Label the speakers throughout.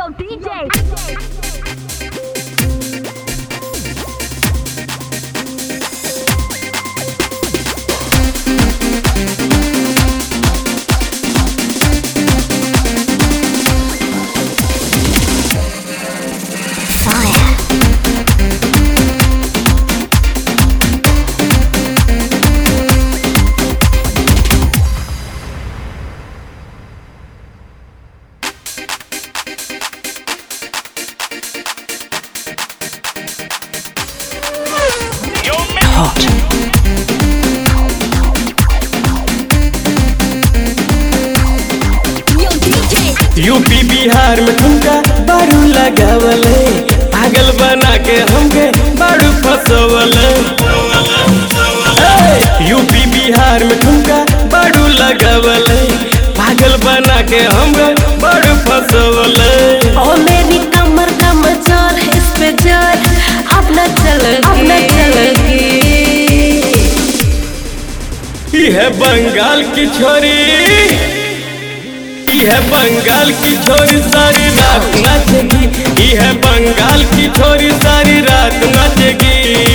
Speaker 1: Yo, DJ.
Speaker 2: UP Bihar में ठुमका बारू लगावले, पागल बना के हमके बारू फसवले। यूपी बिहार में ठुमका बारू लगावले, पागल बना के हमके बारू फसवले।
Speaker 3: ओ मेरी कमर का मचार इस पे जार अपना चलगी।
Speaker 2: यह बंगाल की छोरी, यह बंगाल की छोरी सारी रात नाचेगी। यह बंगाल की छोरी सारी रात नाचेगी।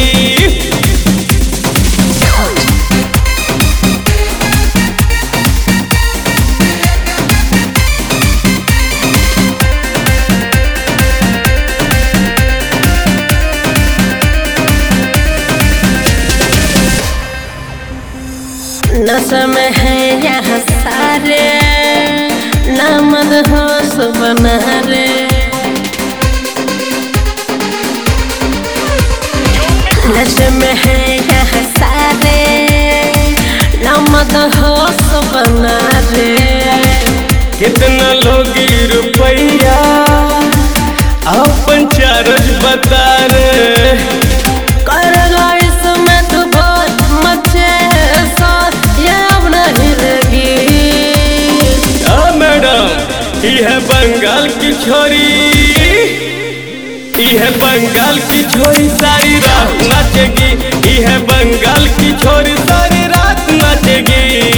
Speaker 3: नशा में है यहाँ सारे नामद होश बना रे। नशे में है यहाँ सारे नामद होश बना रे।
Speaker 2: कितना लोगी रुपया अपन चार्ज बता रे।
Speaker 3: करेगा इसमें तो बहुत मचे ये अब नहीं लगी।
Speaker 2: मैडम यह बंगाल की छोरी, यह बंगाल की छोरी सारी रात नाचेगी। यह बंगाल की छोरी सारी रात नाचेगी।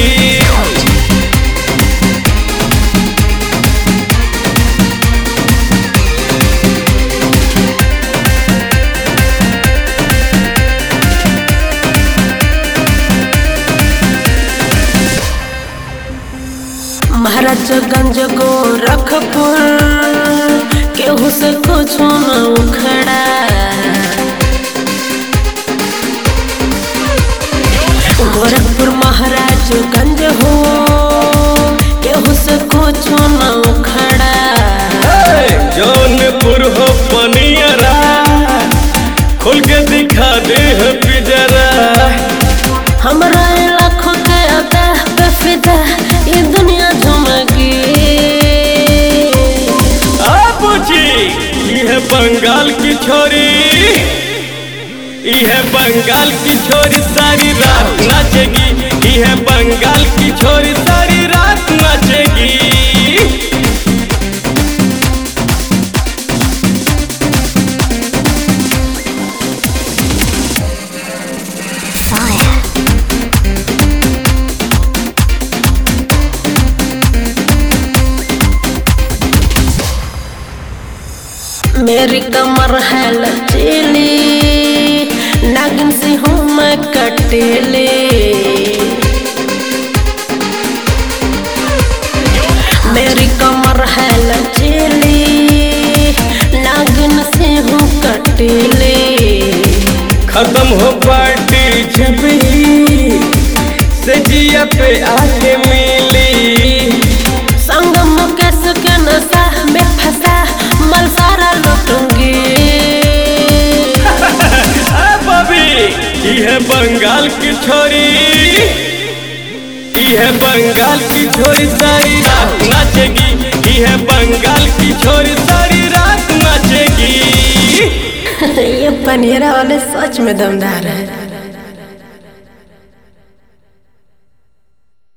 Speaker 3: महाराजगंज गोरखपुर केहू से कुछ न उखड़ा। गोरखपुर महाराजगंज हो केहू से कुछ न उखड़ा।
Speaker 2: जौनपुर हो पनियरा खोल के दिखा दे है पिजरा।
Speaker 3: हमरा लाखों के अदा पे फिदा ये दुनिया झुमकी।
Speaker 2: यह बंगाल की छोरी, यह बंगाल की छोरी सारी रात नाचेगी। यह बंगाल की छोरी सारी रात नाचेगी।
Speaker 3: मेरी कमर है लचीली, नागिन सी हूँ मैं कटीली। मेरी कमर है लचीली, नागिन सी हूँ कटीली।
Speaker 2: खत्म हो पार्टी छपी से जिया पे आके मिली।
Speaker 3: संगम मुकेश के नशा में फंसा मल सारा लूटूंगी।
Speaker 2: यह बंगाल की छोरी, यह बंगाल की छोरी सारी रात नाचेगी। यह बंगाल की छोरी सारी रात नाचेगी।
Speaker 3: ये पनीरा वाले सच में दमदार है।